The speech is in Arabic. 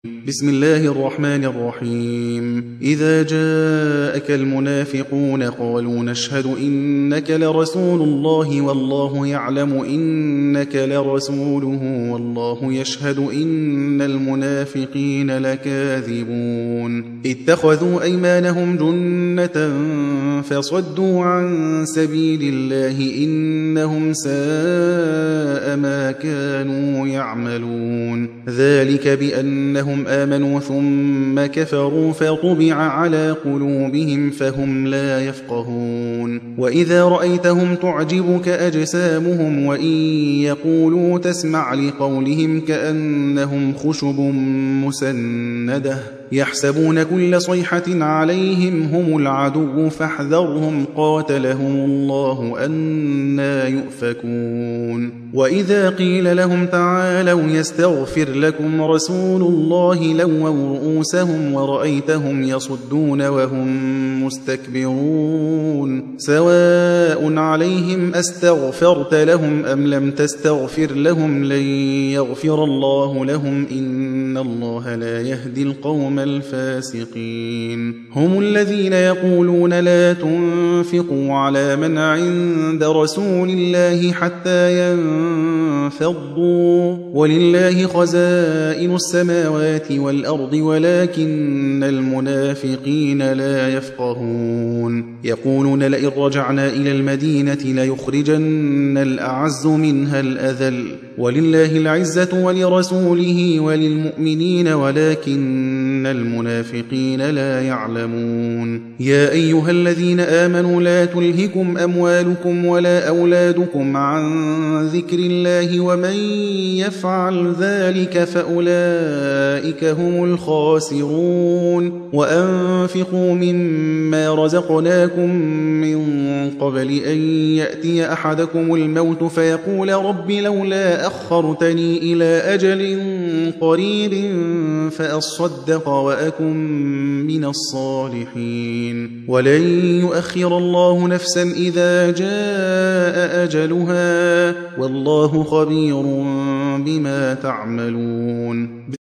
بسم الله الرحمن الرحيم. إذا جاءك المنافقون قالوا نشهد إنك لرسول الله والله يعلم إنك لرسوله والله يشهد إن المنافقين لكاذبون. اتخذوا أيمانهم جنة فصدوا عن سبيل الله إنهم ساء ما كانوا يعملون. ذلك بأنهم آمنوا ثم كفروا فطبع على قلوبهم فهم لا يفقهون. وإذا رأيتهم تعجبك أجسامهم وإن يقولوا تسمع لقولهم كأنهم خشب مسندة يحسبون كل صيحة عليهم هم العدو فاحذرهم قاتلهم الله أنى يؤفكون. وإذا قيل لهم تعالوا يستغفر لكم رسول الله لووا رؤوسهم ورأيتهم يصدون وهم مستكبرون. سواء عليهم أستغفرت لهم أم لم تستغفر لهم لن يغفر الله لهم إن الله لا يهدي القوم الفاسقين. هم الذين يقولون لا تنفقوا على من عند رسول الله حتى ينفضوا ولله خزائن السماوات والأرض ولكن المنافقين لا يفقهون. يقولون لئن رجعنا إلى المدينة ليخرجن الأعز منها الأذل ولله العزة ولرسوله وللمؤمنين ولكن المنافقين لا يعلمون. يا أيها الذين آمنوا لا تلهكم أموالكم ولا أولادكم عن ذكر الله ومن يفعل ذلك فأولئك هم الخاسرون. وأنفقوا مما رزقناكم من قبل أن يأتي أحدكم الموت فيقول رب لولا أخرتني إلى أجل قريب فأصدق وأكن من الصالحين. ولن يؤخر الله نفسا إذا جاء أجلها والله خبير بما تعملون.